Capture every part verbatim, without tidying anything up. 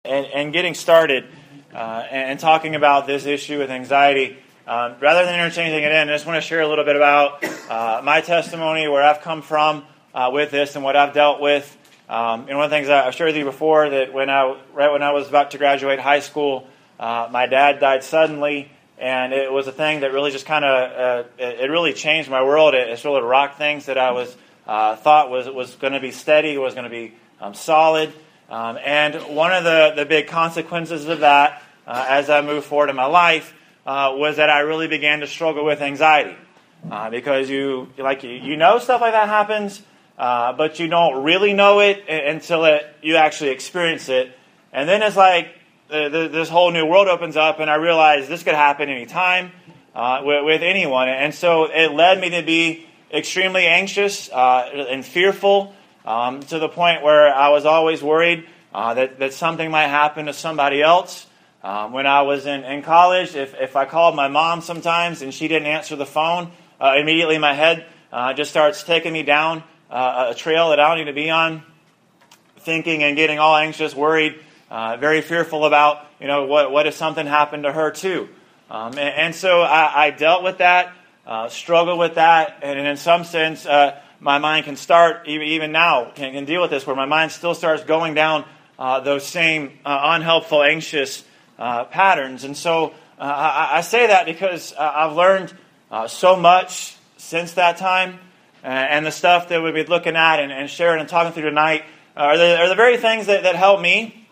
And, and getting started uh, and, and talking about this issue with anxiety, um, rather than interchanging it in, I just want to share a little bit about uh, my testimony, where I've come from uh, with this, and what I've dealt with. Um, and one of the things I've shared with you before, that when I right when I was about to graduate high school, uh, my dad died suddenly, and it was a thing that really just kind of uh, it, it really changed my world. It, it really rocked things that I was uh, thought was was going to be steady, was going to be um, solid. Um, and one of the, the big consequences of that, uh, as I moved forward in my life, uh, was that I really began to struggle with anxiety. Uh, because you like you, you know stuff like that happens, uh, but you don't really know it until it you actually experience it. And then it's like uh, the, this whole new world opens up, and I realize this could happen anytime uh, with, with anyone. And so it led me to be extremely anxious uh, and fearful. Um, to the point where I was always worried uh, that, that something might happen to somebody else. Um, when I was in, in college, if, if I called my mom sometimes and she didn't answer the phone, uh, immediately my head uh, just starts taking me down uh, a trail that I don't need to be on, thinking and getting all anxious, worried, uh, very fearful about, you know, what, what if something happened to her too. Um, and, and so I, I dealt with that, uh, struggled with that, and in some sense, uh, my mind can start, even, even now, can, can deal with this, where my mind still starts going down uh, those same uh, unhelpful, anxious uh, patterns. And so uh, I, I say that because uh, I've learned uh, so much since that time. Uh, and the stuff that we'll be looking at and, and sharing and talking through tonight uh, are, the, are the very things that, that help me.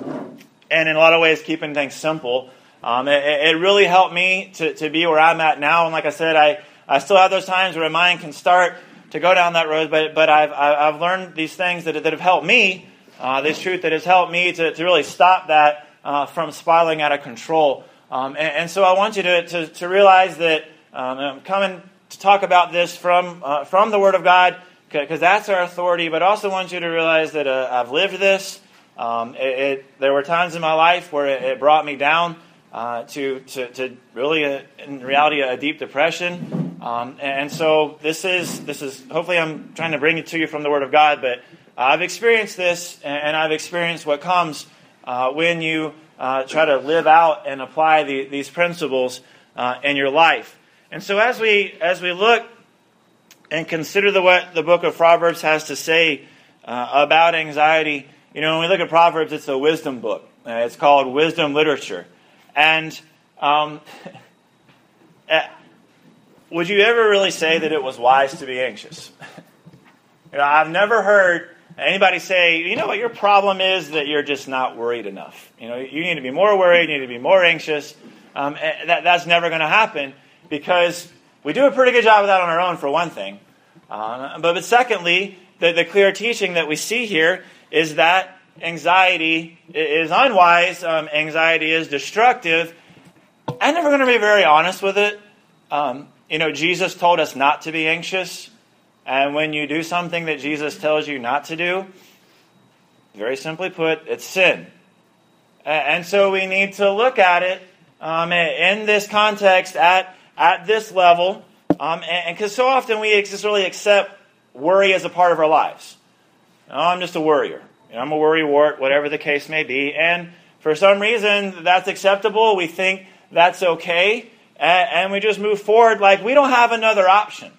And in a lot of ways, keeping things simple. Um, it, it really helped me to, to be where I'm at now. And like I said, I, I still have those times where my mind can start to go down that road, but but I've I've learned these things that that have helped me, uh, this truth that has helped me to, to really stop that uh, from spiraling out of control. Um, and, and so I want you to to, to realize that um, I'm coming to talk about this from uh, from the Word of God, because that's our authority. But I also want you to realize that uh, I've lived this. Um, it, it there were times in my life where it, it brought me down uh, to, to to really a, in reality a deep depression. Um, and so this is, this is, hopefully I'm trying to bring it to you from the Word of God, but I've experienced this, and I've experienced what comes uh, when you uh, try to live out and apply the, these principles uh, in your life. And so as we as we look and consider the, what the book of Proverbs has to say uh, about anxiety, you know, when we look at Proverbs, it's a wisdom book. Uh, it's called wisdom literature. And um would you ever really say that it was wise to be anxious? You know, I've never heard anybody say, you know what, your problem is that you're just not worried enough. You know, you need to be more worried, you need to be more anxious. Um, that, that's never going to happen, because we do a pretty good job of that on our own, for one thing. Uh, but, but secondly, the, the clear teaching that we see here is that anxiety is unwise, um, anxiety is destructive. I'm never going to be very honest with it. Um, You know, Jesus told us not to be anxious. And when you do something that Jesus tells you not to do, very simply put, it's sin. And so we need to look at it um, in this context, at at this level. Um, and because so often we just really accept worry as a part of our lives. Oh, I'm just a worrier. You know, I'm a worrywart, whatever the case may be. And for some reason, that's acceptable. We think that's okay. And we just move forward like we don't have another option.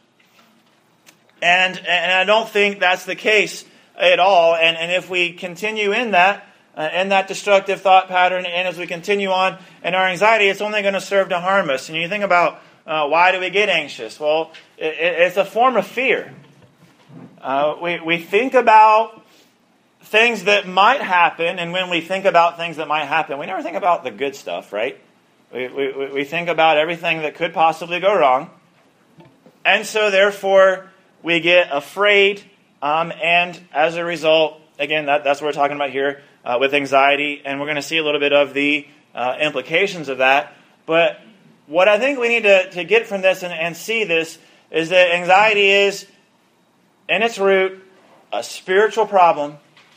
And and I don't think that's the case at all. And and if we continue in that, uh, in that destructive thought pattern, and as we continue on in our anxiety, it's only going to serve to harm us. And you think about, uh, why do we get anxious? Well, it, it's a form of fear. Uh, we, we think about things that might happen, and when we think about things that might happen, we never think about the good stuff, right? We, we we think about everything that could possibly go wrong. And so, therefore, we get afraid. Um, and as a result, again, that, that's what we're talking about here uh, with anxiety. And we're going to see a little bit of the uh, implications of that. But what I think we need to, to get from this and, and see this is that anxiety is, in its root, a spiritual problem.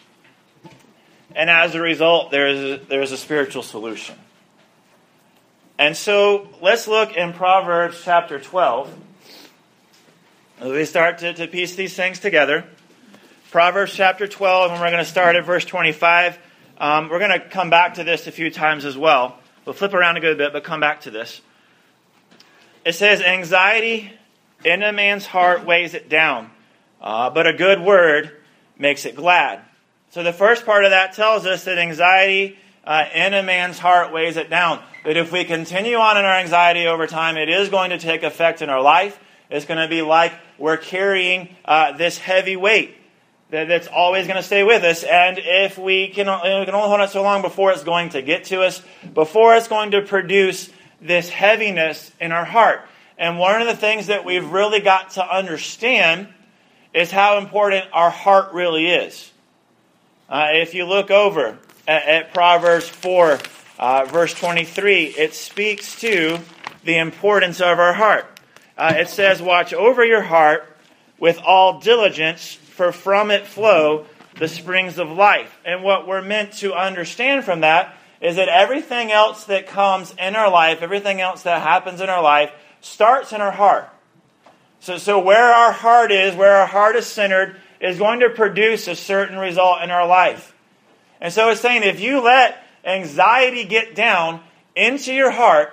And as a result, there is a, there is a spiritual solution. And so let's look in Proverbs chapter twelve. As we start to, to piece these things together. Proverbs chapter twelve, and we're going to start at verse twenty-five. Um, we're going to come back to this a few times as well. We'll flip around a good bit, but come back to this. It says, anxiety in a man's heart weighs it down, uh, but a good word makes it glad. So the first part of that tells us that anxiety uh, in a man's heart weighs it down. That if we continue on in our anxiety over time, it is going to take effect in our life. It's going to be like we're carrying uh, this heavy weight that, that's always going to stay with us. And if we can, we can only hold it so long before it's going to get to us, before it's going to produce this heaviness in our heart. And one of the things that we've really got to understand is how important our heart really is. Uh, if you look over at, at Proverbs four, uh, verse twenty-three, it speaks to the importance of our heart. Uh, it says, watch over your heart with all diligence, for from it flow the springs of life. And what we're meant to understand from that is that everything else that comes in our life, everything else that happens in our life, starts in our heart. So, so where our heart is, where our heart is centered, is going to produce a certain result in our life. And so it's saying if you let anxiety get down into your heart,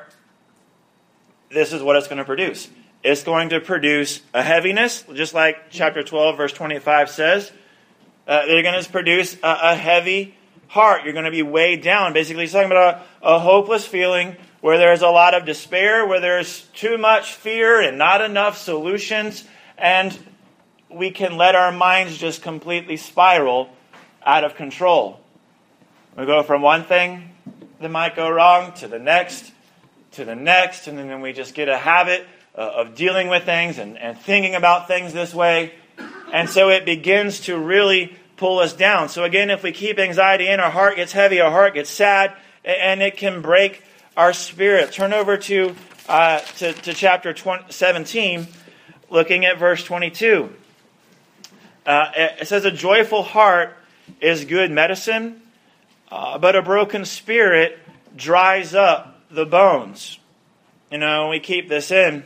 this is what it's going to produce. It's going to produce a heaviness, just like chapter twelve, verse twenty-five says. Uh, they're going to produce a, a heavy heart. You're going to be weighed down. Basically, it's talking about a, a hopeless feeling where there's a lot of despair, where there's too much fear and not enough solutions, and we can let our minds just completely spiral out of control. We go from one thing that might go wrong to the next, to the next, and then we just get a habit of dealing with things and, and thinking about things this way. And so it begins to really pull us down. So again, if we keep anxiety in, our heart gets heavy, our heart gets sad, and it can break our spirit. Turn over to uh, to, to chapter seventeen, looking at verse twenty-two. Uh, it says, a joyful heart is good medicine, uh, but a broken spirit dries up the bones. You know, we keep this in,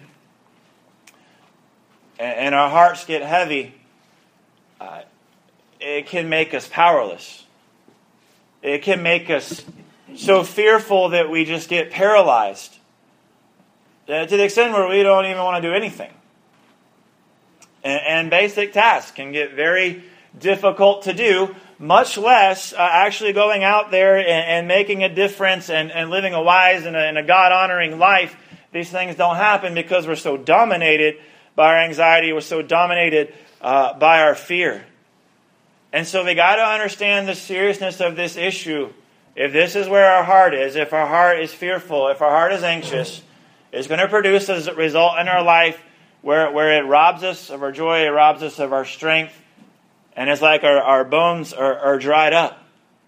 and our hearts get heavy, uh, it can make us powerless. It can make us so fearful that we just get paralyzed, uh, to the extent where we don't even want to do anything. And, and basic tasks can get very difficult to do, much less uh, actually going out there and, and making a difference and, and living a wise and a, and a God-honoring life. These things don't happen because we're so dominated by our anxiety. We're so dominated uh, by our fear. And so we got to understand the seriousness of this issue. If this is where our heart is, if our heart is fearful, if our heart is anxious, it's going to produce a result in our life where, where it robs us of our joy, it robs us of our strength, and it's like our, our bones are, are dried up.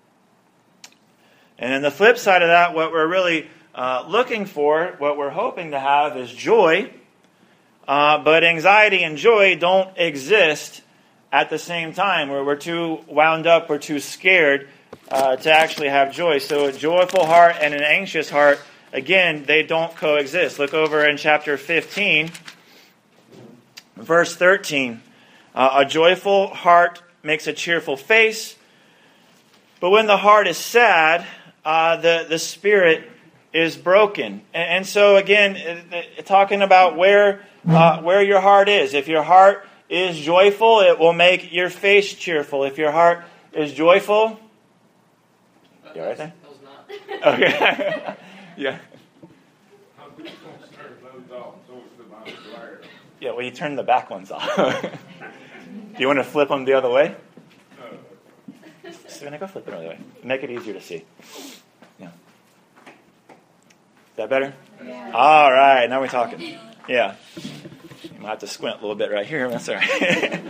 And then the flip side of that, what we're really uh, looking for, what we're hoping to have is joy. Uh, but anxiety and joy don't exist at the same time, where we're too wound up, we're too scared uh, to actually have joy. So a joyful heart and an anxious heart, again, they don't coexist. Look over in chapter fifteen, verse thirteen. Uh, a joyful heart makes a cheerful face, but when the heart is sad, uh, the, the spirit is broken. And, and so again, uh, talking about where uh, where your heart is. If your heart is joyful, it will make your face cheerful. If your heart is joyful, uh, you all right there? That was not. Okay. Yeah. Yeah, well, you turn the back ones off. Do you want to flip them the other way? So go flip it the other way. Make it easier to see. Yeah. Is that better? Yeah. All right, now we're talking. Yeah. You might have to squint a little bit right here. That's all right.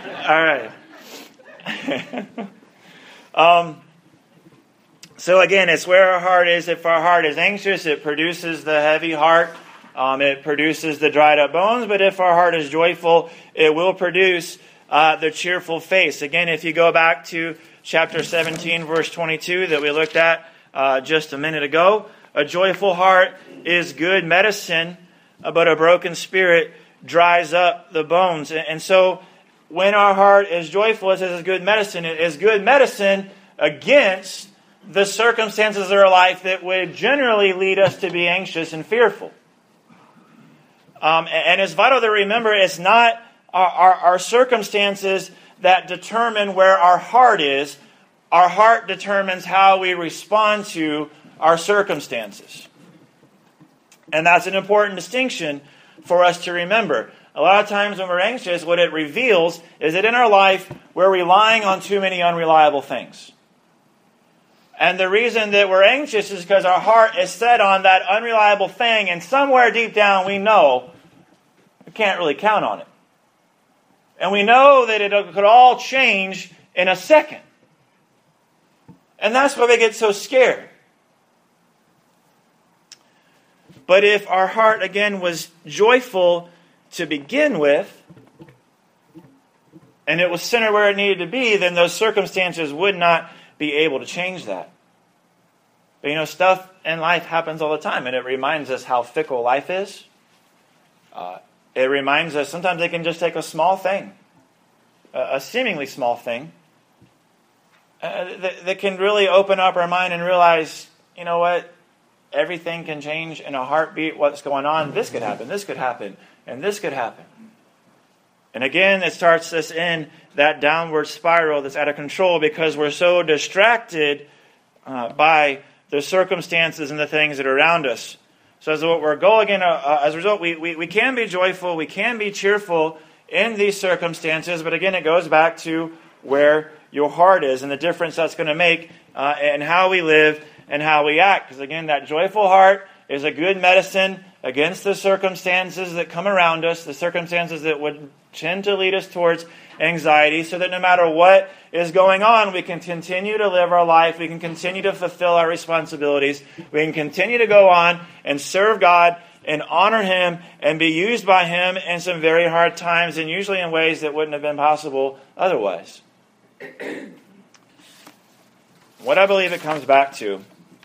All right. um, so again, it's where our heart is. If our heart is anxious, it produces the heavy heart. Um, it produces the dried up bones. But if our heart is joyful, it will produce uh, the cheerful face. Again, if you go back to chapter seventeen, verse twenty-two that we looked at uh, just a minute ago, a joyful heart is good medicine, but a broken spirit dries up the bones. And so when our heart is joyful, it says it's good medicine. It is good medicine against the circumstances of our life that would generally lead us to be anxious and fearful. Um, and it's vital to remember it's not our, our, our circumstances that determine where our heart is. Our heart determines how we respond to our circumstances. And that's an important distinction for us to remember. A lot of times when we're anxious, what it reveals is that in our life, we're relying on too many unreliable things. And the reason that we're anxious is because our heart is set on that unreliable thing, and somewhere deep down we know we can't really count on it. And we know that it could all change in a second. And that's why we get so scared. But if our heart, again, was joyful to begin with, and it was centered where it needed to be, then those circumstances would not be able to change that. But you know, stuff in life happens all the time, and it reminds us how fickle life is. Uh, it reminds us sometimes it can just take a small thing, a, a seemingly small thing, uh, that, that can really open up our mind and realize, you know what, everything can change in a heartbeat. What's going on? This could happen, this could happen, and this could happen. And again, it starts us in that downward spiral that's out of control because we're so distracted uh, by the circumstances and the things that are around us. So as what we're going, uh, as a result, we, we, we can be joyful, we can be cheerful in these circumstances, but again, it goes back to where your heart is and the difference that's going to make uh, in how we live and how we act. Because again, that joyful heart is a good medicine against the circumstances that come around us, the circumstances that would tend to lead us towards anxiety, so that no matter what is going on, we can continue to live our life, we can continue to fulfill our responsibilities, we can continue to go on and serve God and honor Him and be used by Him in some very hard times, and usually in ways that wouldn't have been possible otherwise. What I believe it comes back to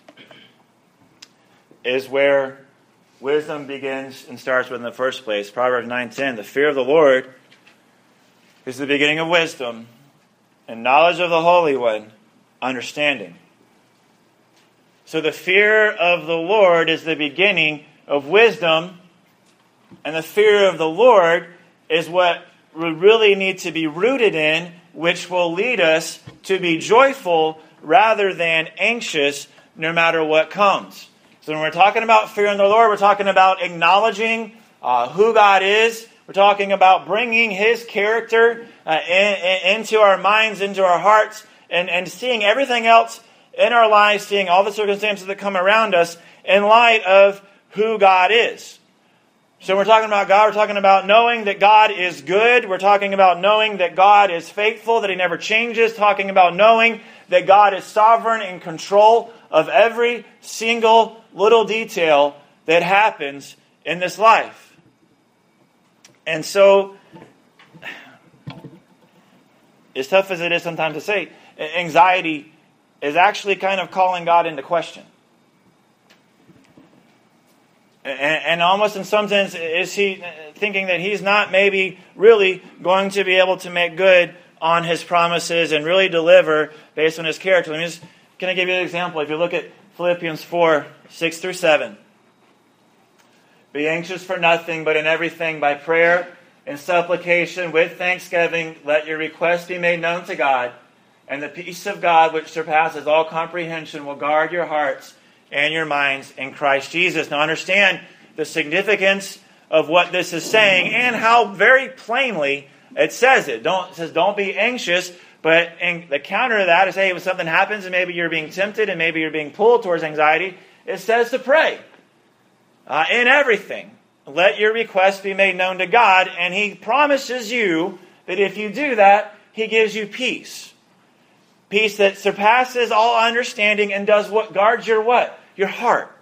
is where wisdom begins and starts with in the first place. Proverbs nine ten, the fear of the Lord is the beginning of wisdom, and knowledge of the Holy One, understanding. So the fear of the Lord is the beginning of wisdom, and the fear of the Lord is what we really need to be rooted in, which will lead us to be joyful rather than anxious no matter what comes. So when we're talking about fearing the Lord, we're talking about acknowledging uh, who God is. We're talking about bringing His character uh, in, in, into our minds, into our hearts, and, and seeing everything else in our lives, seeing all the circumstances that come around us in light of who God is. So we're talking about God. We're talking about knowing that God is good. We're talking about knowing that God is faithful, that He never changes. Talking about knowing that God is sovereign in control of every single little detail that happens in this life. And so, as tough as it is sometimes to say, anxiety is actually kind of calling God into question. And, and almost in some sense, is He thinking that He's not maybe really going to be able to make good on His promises and really deliver based on His character. Let me just, can I give you an example? If you look at Philippians four, six through seven. Be anxious for nothing, but in everything by prayer and supplication with thanksgiving, let your requests be made known to God. And the peace of God, which surpasses all comprehension, will guard your hearts and your minds in Christ Jesus. Now understand the significance of what this is saying and how very plainly it says it. Don't, it says don't be anxious, but in the counter to that is, hey, when something happens and maybe you're being tempted and maybe you're being pulled towards anxiety, it says to pray. Uh, in everything, let your requests be made known to God, and He promises you that if you do that, He gives you peace. Peace that surpasses all understanding and does what? Guards your what? Your heart.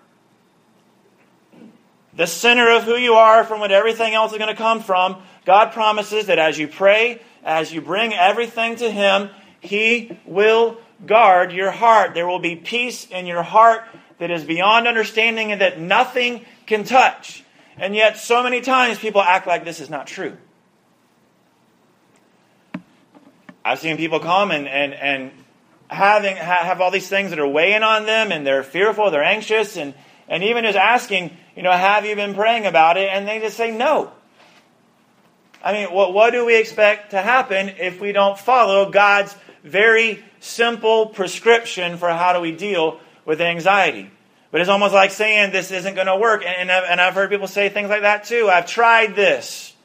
The center of who you are from what everything else is going to come from. God promises that as you pray, as you bring everything to Him, He will guard your heart. There will be peace in your heart that is beyond understanding and that nothing can touch. And yet so many times people act like this is not true. I've seen people come and, and, and having ha- have all these things that are weighing on them, and they're fearful, they're anxious, and, and even just asking, you know, have you been praying about it? And they just say no. I mean, what, what do we expect to happen if we don't follow God's very simple prescription for how do we deal with anxiety? But it's almost like saying this isn't going to work. And, and, I've, and I've heard people say things like that too. I've tried this.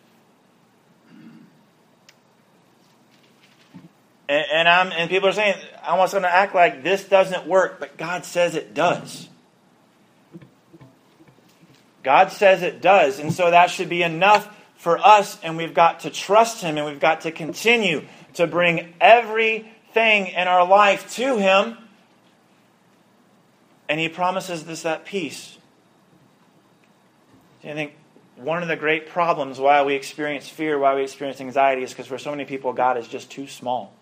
And, and, I'm, and people are saying, I'm almost going to act like this doesn't work, but God says it does. God says it does. And so that should be enough for us, and we've got to trust Him, and we've got to continue to bring everything in our life to Him. And He promises us that peace. I think one of the great problems why we experience fear, why we experience anxiety, is because for so many people, God is just too small.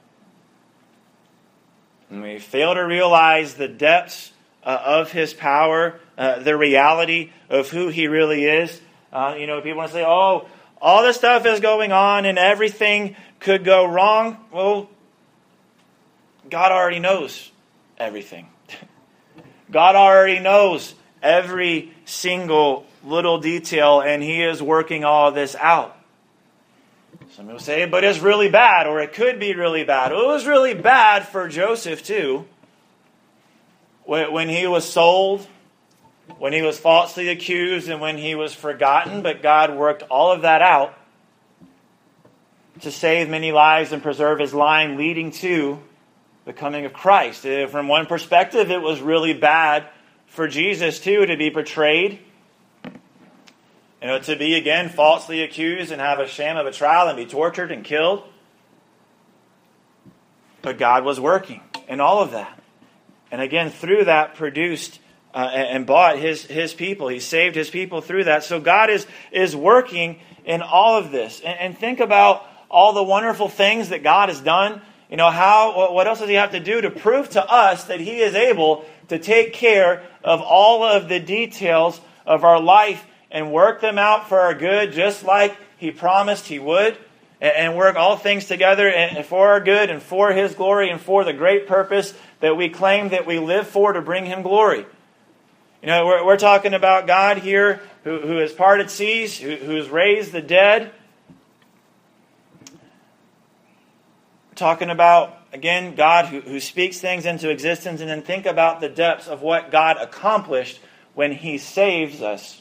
And we fail to realize the depths uh, of His power, uh, the reality of who He really is. Uh, you know, people want to say, oh, all this stuff is going on and everything could go wrong. Well, God already knows everything. God already knows every single little detail, and He is working all of this out. Some people say, but it's really bad, or it could be really bad. Well, it was really bad for Joseph too. When he was sold, when he was falsely accused, and when he was forgotten, but God worked all of that out to save many lives and preserve His line leading to the coming of Christ. From one perspective, it was really bad for Jesus too to be betrayed, you know, to be again falsely accused and have a sham of a trial and be tortured and killed. But God was working in all of that, and again through that produced uh, and bought His His people. He saved His people through that. So God is is working in all of this, and, and think about all the wonderful things that God has done. You know, how, what else does He have to do to prove to us that He is able to take care of all of the details of our life and work them out for our good, just like He promised He would, and work all things together for our good and for His glory and for the great purpose that we claim that we live for, to bring Him glory. You know, we're, we're talking about God here who, who has parted seas, who, who has raised the dead. Talking about, again, God who, who speaks things into existence, and then think about the depths of what God accomplished when He saves us.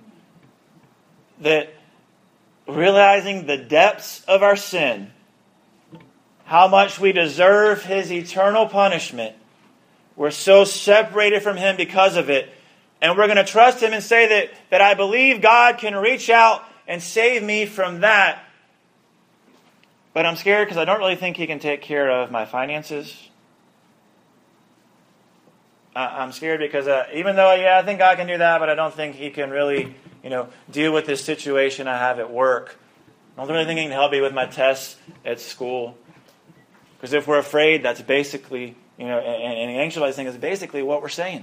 That realizing the depths of our sin, how much we deserve His eternal punishment, we're so separated from Him because of it, and we're going to trust Him and say that, that I believe God can reach out and save me from that. But I'm scared because I don't really think He can take care of my finances. Uh, I'm scared because uh, even though, yeah, I think God can do that, but I don't think He can really, you know, deal with this situation I have at work. I don't really think He can help me with my tests at school. Because if we're afraid, that's basically, you know, and, and the anxious thing is basically what we're saying.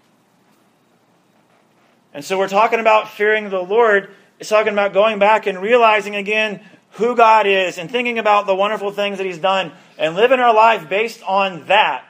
And so we're talking about fearing the Lord. It's talking about going back and realizing again who God is and thinking about the wonderful things that He's done and living our life based on that,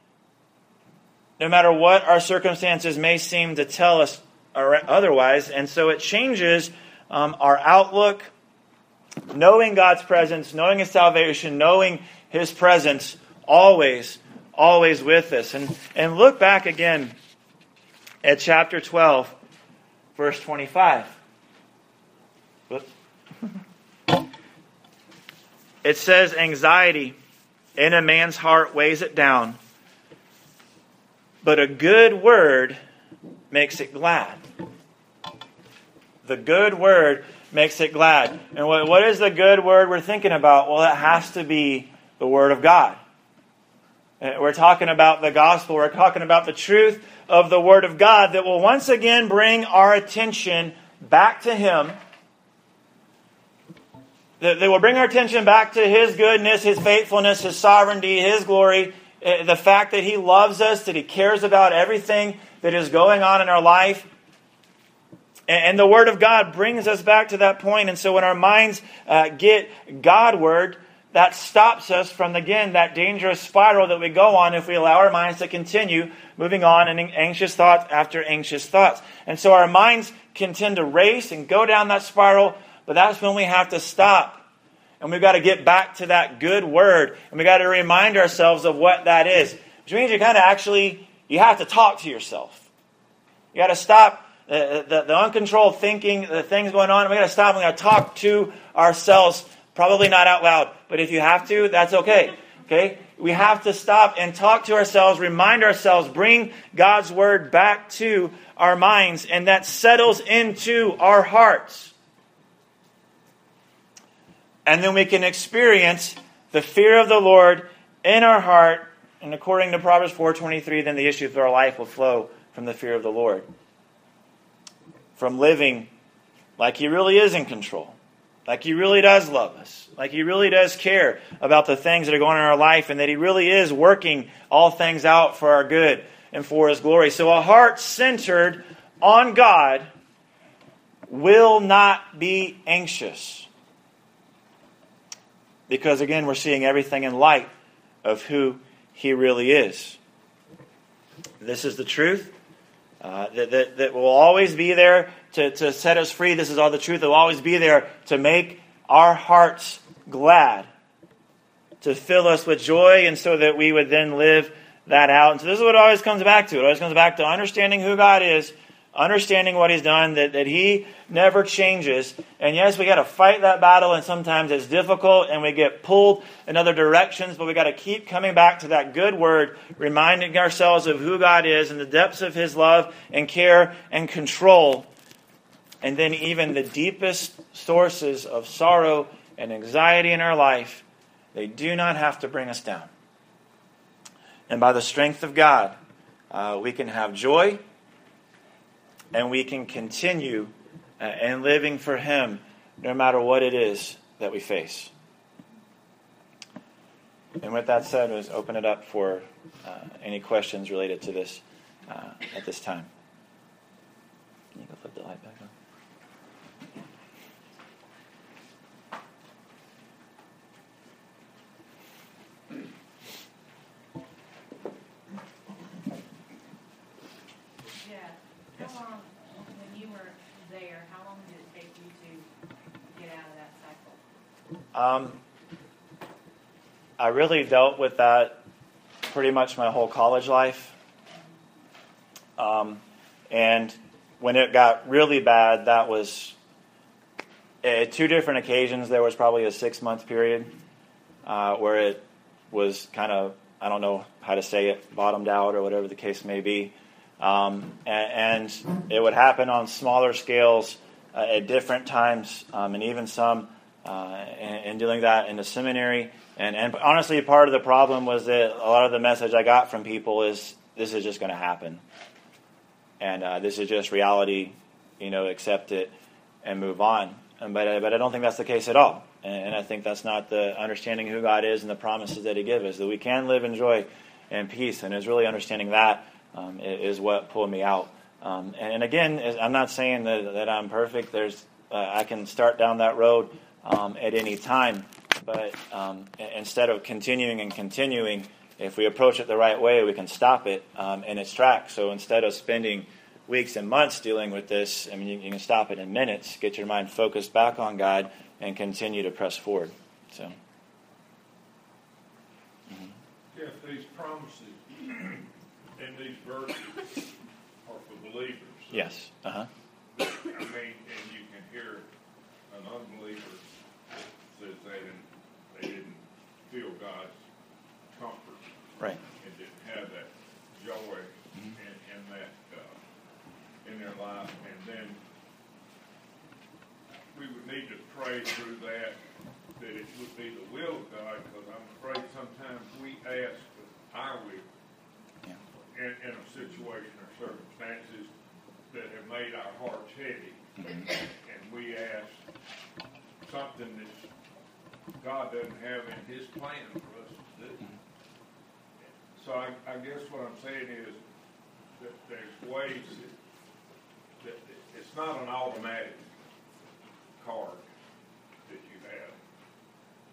no matter what our circumstances may seem to tell us otherwise. And so it changes um, our outlook, knowing God's presence, knowing His salvation, knowing His presence always, always with us. And, and look back again at chapter twelve, verse twenty-five. Whoops. It says, anxiety in a man's heart weighs it down, but a good word makes it glad. The good word makes it glad. And what, what is the good word we're thinking about? Well, it has to be the Word of God. We're talking about the gospel. We're talking about the truth of the Word of God that will once again bring our attention back to Him. That will bring our attention back to His goodness, His faithfulness, His sovereignty, His glory. The fact that He loves us, that He cares about everything that is going on in our life. And the Word of God brings us back to that point. And so when our minds uh, get Godward, that stops us from, again, that dangerous spiral that we go on if we allow our minds to continue moving on in anxious thoughts after anxious thoughts. And so our minds can tend to race and go down that spiral, but that's when we have to stop. And we've got to get back to that good word. And we've got to remind ourselves of what that is. Which means you kind of actually, you have to talk to yourself. You got to stop the, the, the uncontrolled thinking, the things going on. We got to stop and we got to talk to ourselves. Probably not out loud, but if you have to, that's okay. Okay? We have to stop and talk to ourselves, remind ourselves, bring God's word back to our minds, and that settles into our hearts. And then we can experience the fear of the Lord in our heart, and according to Proverbs four twenty-three, then the issues of our life will flow from the fear of the Lord. From living like He really is in control. Like He really does love us. Like He really does care about the things that are going on in our life, and that He really is working all things out for our good and for His glory. So a heart centered on God will not be anxious. Because again, we're seeing everything in light of who He really is. This is the truth uh, that, that, that will always be there to, to set us free. This is all the truth that will always be there to make our hearts glad, to fill us with joy, and so that we would then live that out. And so this is what it always comes back to. It always comes back to understanding who God is, understanding what He's done, that, that He never changes. And yes, we got to fight that battle, and sometimes it's difficult, and we get pulled in other directions, but we got to keep coming back to that good word, reminding ourselves of who God is and the depths of His love and care and control. And then even the deepest sources of sorrow and anxiety in our life, they do not have to bring us down. And by the strength of God, uh, we can have joy, and we can continue uh, in living for Him no matter what it is that we face. And with that said, let's open it up for uh, any questions related to this uh, at this time. Can you go flip the light back on? Um, I really dealt with that pretty much my whole college life. Um, and when it got really bad, that was at two different occasions. There was probably a six-month period uh, where it was kind of, I don't know how to say it, bottomed out or whatever the case may be. Um, and, and it would happen on smaller scales uh, at different times, um, and even some Uh, and, and doing that in the seminary. And, and honestly, part of the problem was that a lot of the message I got from people is, this is just going to happen. And uh, this is just reality, you know, accept it and move on. And, but, but I don't think that's the case at all. And, and I think that's not the understanding who God is and the promises that He gives us, that we can live in joy and peace. And it's really understanding that um, is what pulled me out. Um, and, and again, I'm not saying that, that I'm perfect. There's uh, I can start down that road Um, at any time, but um, instead of continuing and continuing, if we approach it the right way, we can stop it um, in its tracks. So instead of spending weeks and months dealing with this, I mean, you, you can stop it in minutes, get your mind focused back on God, and continue to press forward. So, mm-hmm. If these promises and these verses are for believers, yes, uh huh. I mean, and you can hear an unbeliever says they didn't, they didn't feel God's comfort, right, and didn't have that joy mm-hmm. in, in that uh, in their life, and then we would need to pray through that, that it would be the will of God, because I'm afraid sometimes we ask our will yeah. in, in a situation or circumstances that have made our hearts heavy, mm-hmm. and we ask something that God doesn't have in His plan for us to do. So I, I guess what I'm saying is that there's ways that, that it's not an automatic card that you have.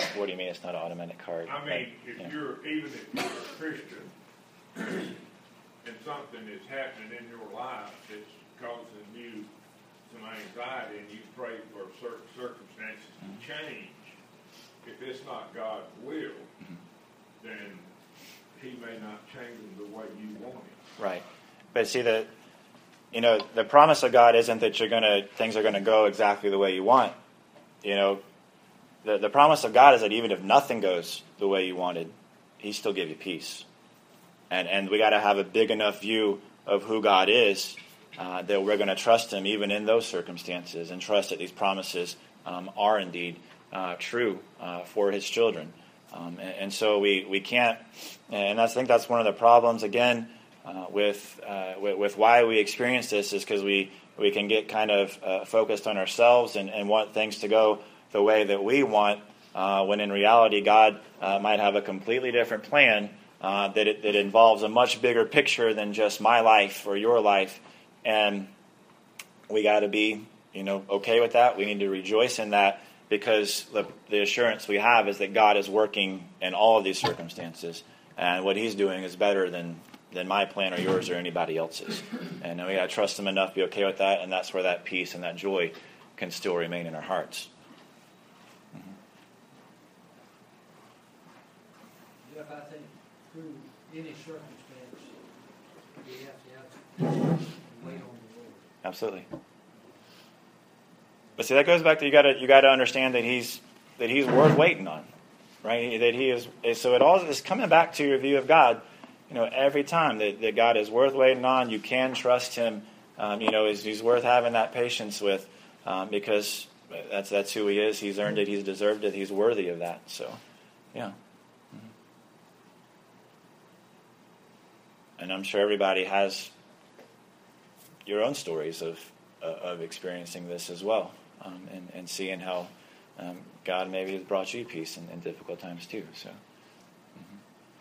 What do you mean it's not an automatic card? I mean, Like, if yeah. you're, even if you're a Christian, and something is happening in your life that's causing you some anxiety, and you pray for certain circumstances to change, if it's not God's will, then He may not change them the way you want it. Right. But see, the you know the promise of God isn't that you're gonna things are gonna go exactly the way you want. You know, the the promise of God is that even if nothing goes the way you wanted, He still give you peace. And and we got to have a big enough view of who God is uh, that we're going to trust Him even in those circumstances, and trust that these promises um, are indeed uh, true uh, for His children. Um, and, and so we, we can't, and that's, I think that's one of the problems again uh, with, uh, with with why we experience this is because we we can get kind of uh, focused on ourselves and, and want things to go the way that we want, uh, when in reality God uh, might have a completely different plan. Uh, that it that involves a much bigger picture than just my life or your life, and we got to be, you know, okay with that. We need to rejoice in that because the, the assurance we have is that God is working in all of these circumstances, and what He's doing is better than than my plan or yours or anybody else's, and we got to trust Him enough to be okay with that, and that's where that peace and that joy can still remain in our hearts. Jeff, I think through any circumstance, we have to have wait on the Lord. Absolutely. But see, that goes back to you got to you got to understand that he's that he's worth waiting on, right? That he is. So it all is coming back to your view of God. You know, every time that, that God is worth waiting on, you can trust Him. Um, you know, he's, he's worth having that patience with, um, because that's that's who He is. He's earned it. He's deserved it. He's worthy of that. So, yeah. And I'm sure everybody has your own stories of uh, of experiencing this as well, um, and, and seeing how um, God maybe has brought you peace in, in difficult times too. So, mm-hmm.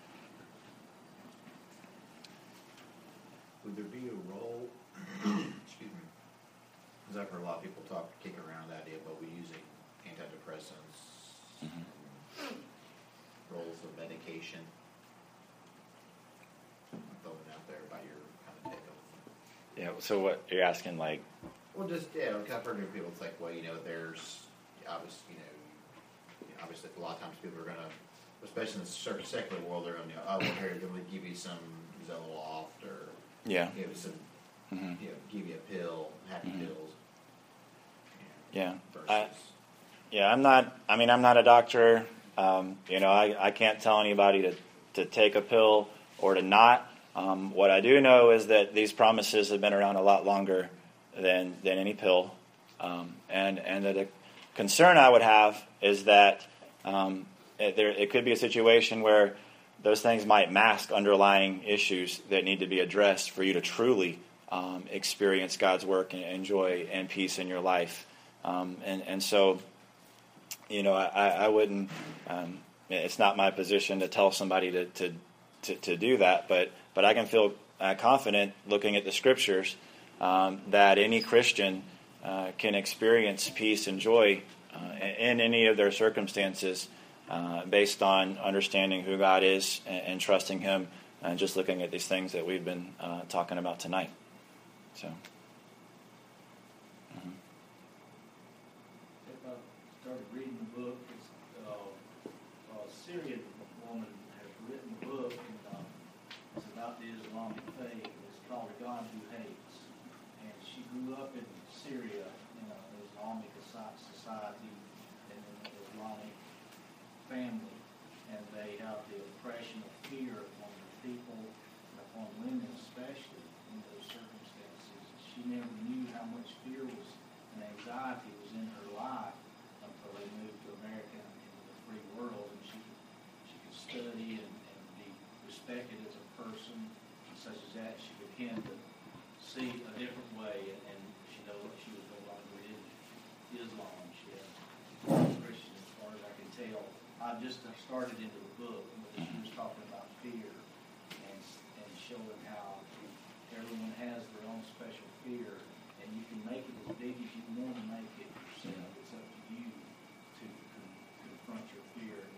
Would there be a role, excuse me, because I've heard a lot of people talk, kick around the idea about we using antidepressants, Mm-hmm. roles of medication. Throwing out there about your kind of take on it. Yeah. So what you're asking, like? Well, just yeah, I've heard of people. It's like, well, you know, there's obviously, you know, you know, obviously a lot of times people are gonna, especially in the sec- secular world, they're gonna, you know, oh, well, here, then we give you some Zoloft or Yeah. give you some, Mm-hmm. you know, give you a pill, happy Mm-hmm. pills. Yeah. Versus, I, yeah. I'm not. I mean, I'm not a doctor. Um, you know, I, I can't tell anybody to, to take a pill or to not. Um, what I do know is that these promises have been around a lot longer than than any pill, um, and and that a concern I would have is that um, it, there it could be a situation where those things might mask underlying issues that need to be addressed for you to truly um, experience God's work and, and joy and peace in your life, um, and and so, you know, I, I wouldn't. Um, it's not my position to tell somebody to to, to, to do that, but. But I can feel uh, confident looking at the Scriptures um, that any Christian uh, can experience peace and joy uh, in any of their circumstances uh, based on understanding who God is and, and trusting Him, and just looking at these things that we've been uh, talking about tonight. So, mm-hmm. If I started reading the book, it's, uh, a Syrian woman has written a book. It's about the Islamic faith. It's called God Who Hates. And she grew up in Syria in an Islamic society and an Islamic family. And they have the oppression of fear upon the people, upon women especially in those circumstances. She never knew how much fear was and anxiety was in her life until they moved to America and into the free world. And she, she could study and, and be respected as a person such as that. She began to see a different way, and, and she know what she was no longer in Islam. She was Christian as far as I can tell. I just started into the book, but she was talking about fear and, and showing how everyone has their own special fear, and you can make it as big as you want to make it yourself. It's up to you to con- confront your fear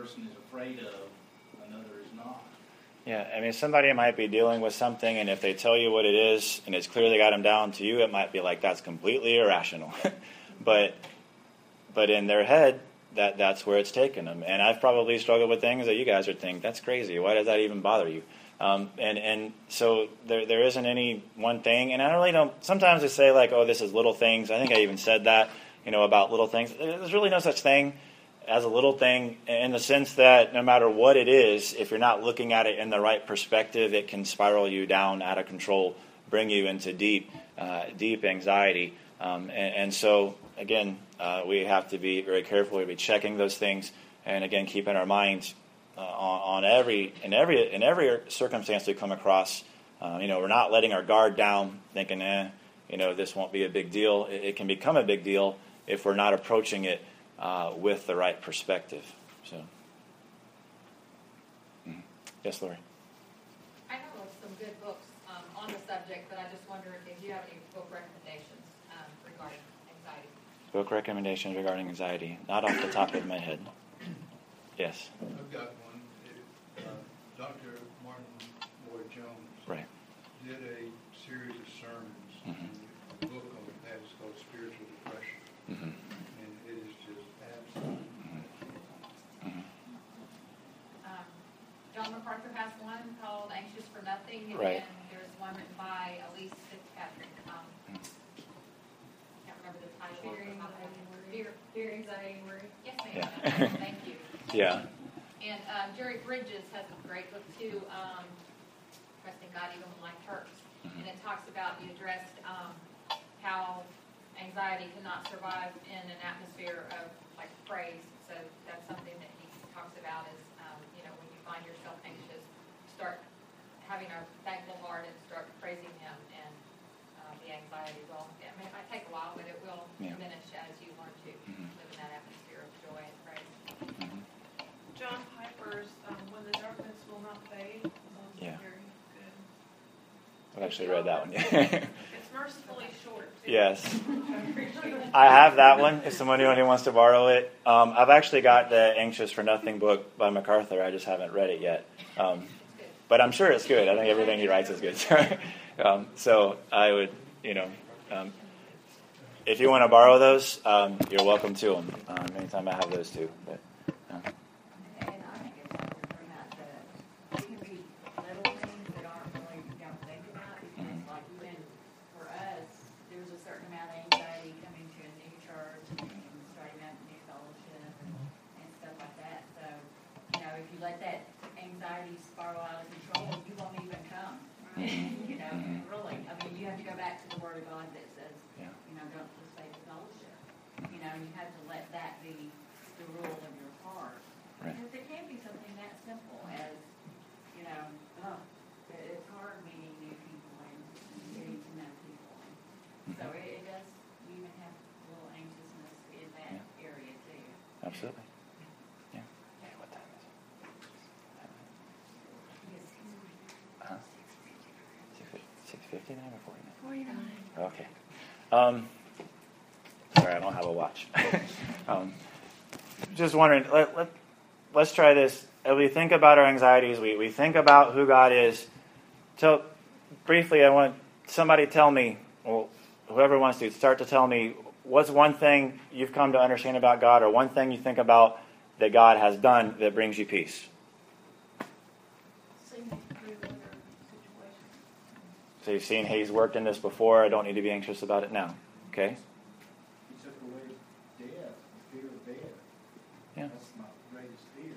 person is afraid of, another is not. Yeah, I mean, somebody might be dealing with something, and if they tell you what it is, and it's clearly got them down to you, it might be like, that's completely irrational. but but in their head, that that's where it's taken them. And I've probably struggled with things that you guys would think, that's crazy. Why does that even bother you? Um, and, and so there there isn't any one thing. And I really don't, sometimes they say like, oh, this is little things. I think I even said that, you know, about little things. There's really no such thing as a little thing, in the sense that no matter what it is, if you're not looking at it in the right perspective, it can spiral you down out of control, bring you into deep, uh, deep anxiety. Um, and, and so, again, uh, we have to be very careful. We be checking those things, and again, keeping our minds uh, on, on every in every in every circumstance we come across. Uh, you know, we're not letting our guard down, thinking, eh, you know, this won't be a big deal. It, it can become a big deal if we're not approaching it Uh, with the right perspective. So, mm-hmm. Yes, Lori. I know of some good books um, on the subject, but I just wondered if you have any book recommendations um, regarding anxiety. Book recommendations regarding anxiety, not off the top of my head. Yes. I've got one. It, uh, Doctor Martin Lloyd Jones Right. did a series of sermons. Mm-hmm. A book on that is called Spiritual Depression. Mm-hmm. John MacArthur has one called Anxious for Nothing, and Right. there's one written by Elise Fitzpatrick. Um, I can't remember the title. Fear, off the top of my anxiety, head. worry. Fear. Fear, anxiety, and worry. Yes, ma'am. Yeah. Thank you. Yeah. And um, Jerry Bridges has a great book too, um, Trusting God Even When Life Hurts. Mm-hmm. And it talks about, he addressed um, how anxiety cannot survive in an atmosphere of like praise. So that's something that he talks about is, um, you know, when you find yourself anxious, start having a thankful heart and start praising him, and uh, the anxiety will, I mean, it might take a while, but it will Yeah. diminish as you learn to Mhm. live in that atmosphere of joy and praise. Mm-hmm. John Piper's um, When the Darkness Will Not Fade. Um, Yeah. Very good. I've actually read that one. It's mercifully short, too. Yes. Which I appreciate. I have that one, if somebody who wants to borrow it. Um, I've actually got the Anxious for Nothing book by MacArthur. I just haven't read it yet. Um, but I'm sure it's good. I think everything he writes is good. um, so I would, you know, um, if you want to borrow those, um, you're welcome to them. Um, anytime I have those too. But, uh, And I think it's hard to bring out the, it can be little things that aren't really, you don't think about, because like even for us, there's a certain amount of anxiety coming to a new church and starting up a new fellowship and, and stuff like that. So, you know, if you let that anxiety spiral out of control, you won't even come. You know, really. I mean, you have to go back to the Word of God that says, Yeah. you know, don't forsake the fellowship. You know, you have to let that be the rule of your heart. Right. Because it can be something that simple as, you know, oh, it- it's hard meeting new people and getting to know people. So it, it does, you even have a little anxiousness in that Yeah. area too. absolutely. Yeah. Yeah. What time is it? Uh-huh. six fifty-nine or forty-nine? forty-nine. Okay. Um, sorry, I don't have a watch. um, just wondering, let, let, let's try this. As we think about our anxieties, we, we think about who God is. So, briefly, I want somebody tell me, well, whoever wants to, start to tell me, what's one thing you've come to understand about God, or one thing you think about that God has done that brings you peace? Seeing through other situations. So you've seen He's worked in this before. I don't need to be anxious about it now. Okay? He took away death, the fear of death. Yeah. That's my greatest fear.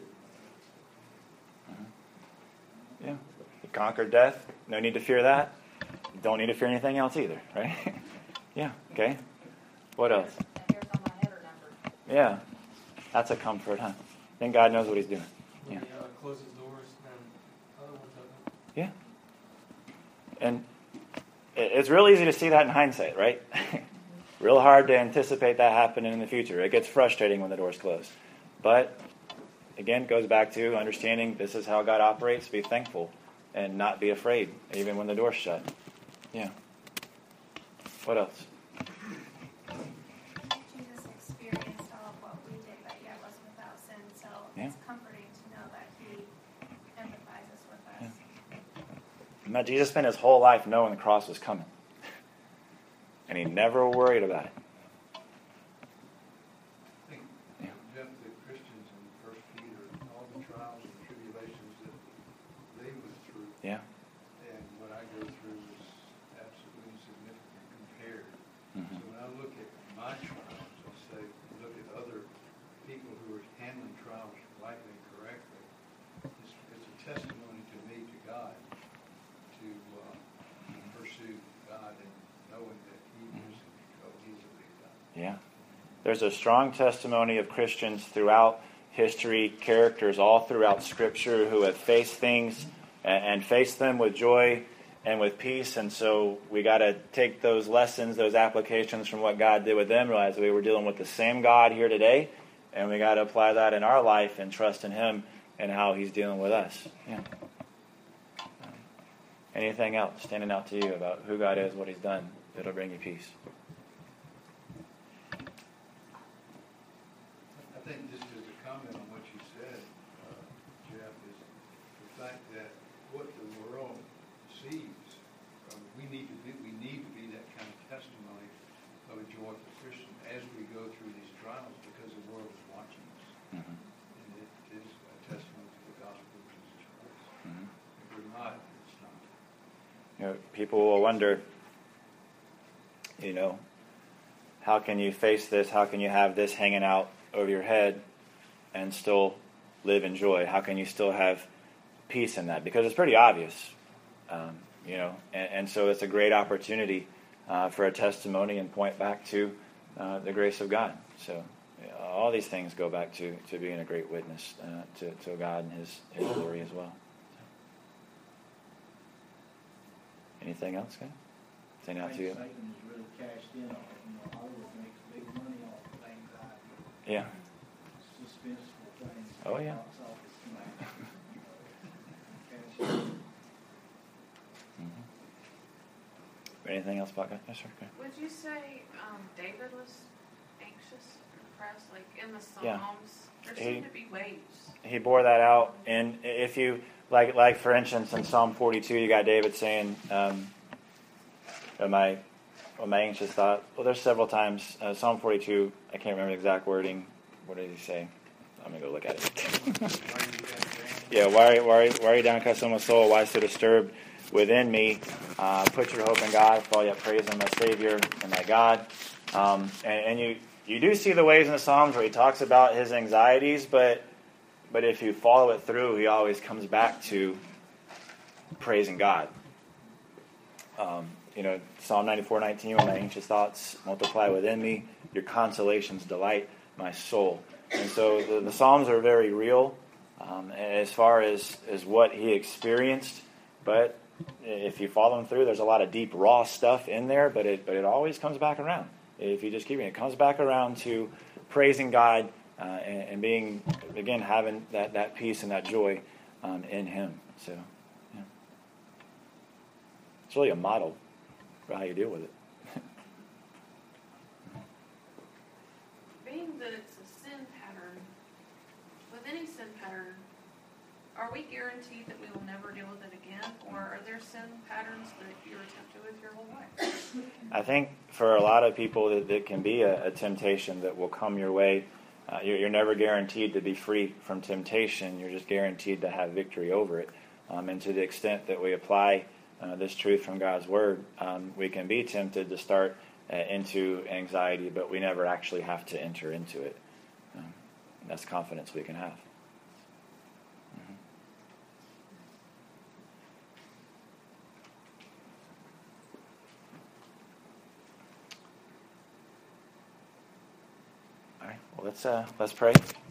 Yeah. He conquered death. No need to fear that. Don't need to fear anything else either, right? Yeah. Okay. What else? The hairs on my head are numbered. Yeah. That's a comfort, huh? I think God knows what He's doing. Yeah. When He uh, closes doors and other ones open. Yeah. And it- it's real easy to see that in hindsight, right? Real hard to anticipate that happening in the future. It gets frustrating when the doors close. But, again, it goes back to understanding this is how God operates. Be thankful and not be afraid, even when the door's shut. Yeah. What else? Jesus experienced all of what we did, but yet was without sin. So Yeah. it's comforting Now, Jesus spent his whole life knowing the cross was coming. And he never worried about it. I think, Jeff, the Christians in First Peter, all the trials and tribulations that they went through, Yeah. and what I go through is absolutely insignificant compared. Mm-hmm. So when I look at my trials, I say, look at other people who are handling trials rightly and correctly. It's, it's a testimony to me, to God, to uh, pursue God and knowing that He is in control. He's a big God. Yeah. There's a strong testimony of Christians throughout history, characters all throughout Scripture who have faced things and, and faced them with joy and with peace. And so we got to take those lessons, those applications from what God did with them, realize we were dealing with the same God here today, and we got to apply that in our life and trust in Him and how He's dealing with us. Yeah. Um, anything else standing out to you about who God is, what He's done, that'll bring you peace? I think just as a comment on what you said, uh, Jeff, is the fact that what the world sees, uh, we need to be, we need to be that kind of testimony of a joyful Christian as we go through these trials, because the world is watching us. Mm-hmm. And it is a testimony to the gospel of Jesus Christ. Mm-hmm. If we're not, it's not. You know, people will wonder, you know, how can you face this? How can you have this hanging out over your head and still live in joy? How can you still have peace in that? Because it's pretty obvious, um, you know, and, and so it's a great opportunity uh, for a testimony and point back to uh, the grace of God. So you know, all these things go back to, to being a great witness uh, to, to God and His, His glory as well. So. Anything else, guys? Saying out to you? Satan is really cashed in on it. You know, Hollywood makes big money off of anxiety. Yeah. Suspenseful things. Oh, yeah. Box office smash. You know, cash in. Anything else about that? Yes, sir. Okay. Would you say um, David was anxious, depressed, like in the Psalms? Yeah. There He- seem to be waves. He bore that out, and if you like, like for instance, in Psalm forty-two, you got David saying, um, "Am I, am I anxious thought?" Well, there's several times. Uh, Psalm forty-two, I can't remember the exact wording. What did he say? I'm gonna go look at it. Yeah, why, why, why are you downcast, O my soul? Why so disturbed within me? Uh, put your hope in God, for all yet praise Him, my Savior and my God. Um, and, and you, you do see the ways in the Psalms where he talks about his anxieties, but but if you follow it through, he always comes back to praising God. Um, you know, Psalm ninety-four nineteen, when my anxious thoughts multiply within me, your consolations delight my soul. And so the, the Psalms are very real um, as far as, as what he experienced, but if you follow them through, there's a lot of deep, raw stuff in there, but it but it always comes back around. If you just keep reading, it comes back around to praising God uh, and, and being, again, having that, that peace and that joy um, in Him. So, yeah. It's really a model for how you deal with it. Being that it's a sin pattern, with any sin pattern, are we guaranteed that we will never deal with it again? Or are there sin patterns that you're tempted with your whole life? I think for a lot of people that, that can be a, a temptation that will come your way. Uh, you're, you're never guaranteed to be free from temptation. You're just guaranteed to have victory over it. Um, and to the extent that we apply uh, this truth from God's Word, um, we can be tempted to start uh, into anxiety, but we never actually have to enter into it. Um, that's confidence we can have. All right. Well, let's uh, let's pray.